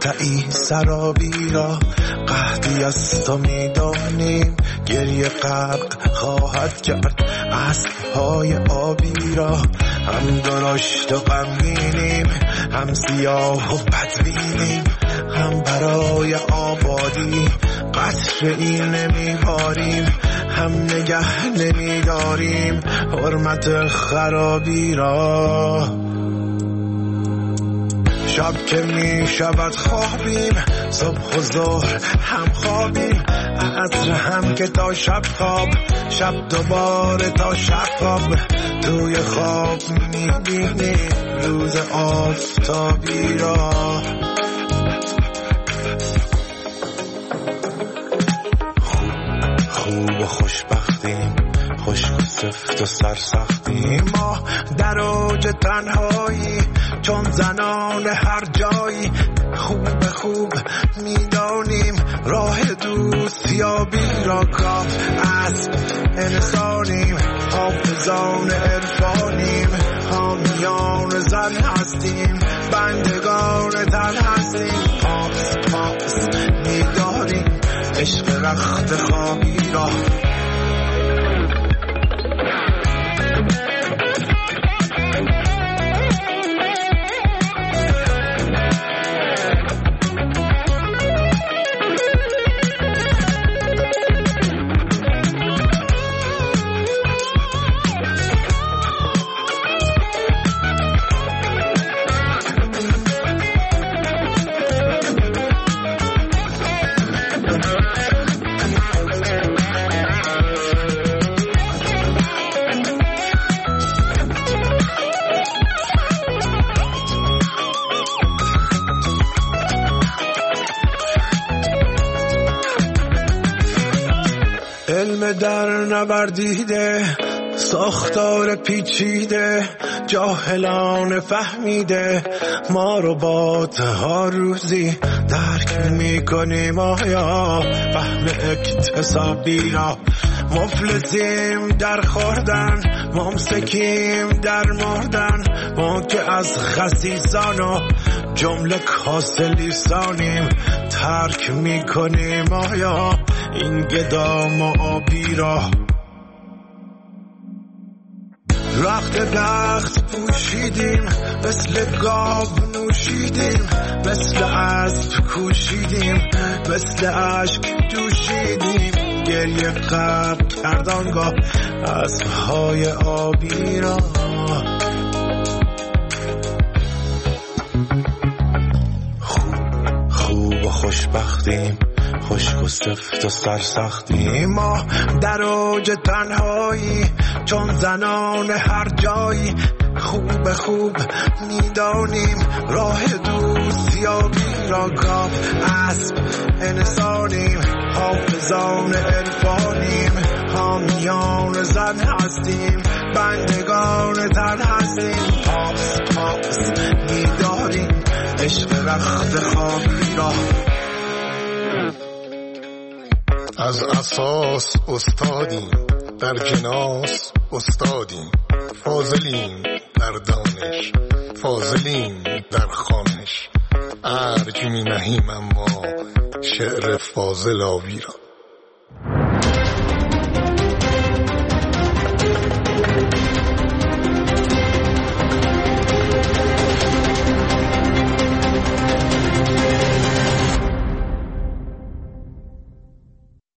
مقطعی سرابی را قحطی از تو میدانیم، گریه غرق خواهد کرد اسب‌های آبی را. هم درشت و غمگینیم، هم سیاه و بدبینیم، هم برای آبادی قطره‌ای نمیباریم، هم نگه نمیداریم حرمت خرابی را. شب که می شود خوابیم، صبح و ظهر هم خوابیم، عصر هم که تا شب خواب، شب دوباره تا شب خواب. توی خواب می بینیم روز آفتابی را. خوب و خوشبختیم، خشک و سفت و سرسختیم، ما در اوج تنهایی چون زنان هر جایی. خوب میدانیم راه دوستیابی را، کاف اسب انسانیم، حافظان عرفانیم، حامیان زن هستیم، بندگان تن هستیم. پاس میداریم عشق رخت خوابی را. علم در نوردیده، ساختار پیچیده، جاهلان فهمیده، ما ربات ها روزی درک میکنیم آیا فهم اکتسابی را. مفلسیم در خوردن، ممسکیم در مردن، ما که از خسیسان و جمله کاسه لیسانیم، ترک میکنیم آیا این گدام و آبی را. رخت دخت پوشیدیم، مثل گاو نوشیدیم، مثل اسب کوشیدیم، مثل اشک جوشیدیم، گریه غرق کردانگاه اسب‌های آبی را. خوب و خوشبختیم، خشک و سفت و سرسختیم، ما در اوج تنهایی چون زنان هر جایی. خوب میدانیم راه دوستیابی را، گاو اسب انسانیم، حافظان عرفانیم، حامیان زن هستیم، بندگان تن هستیم. پاس میداریم عشق رخت خوابی را. از اساس استادیم، در جناس استادیم، فاضلیم در دانش، فاضلیم در خوانش، ارج می نهیم اما شعر فاضل آبی را.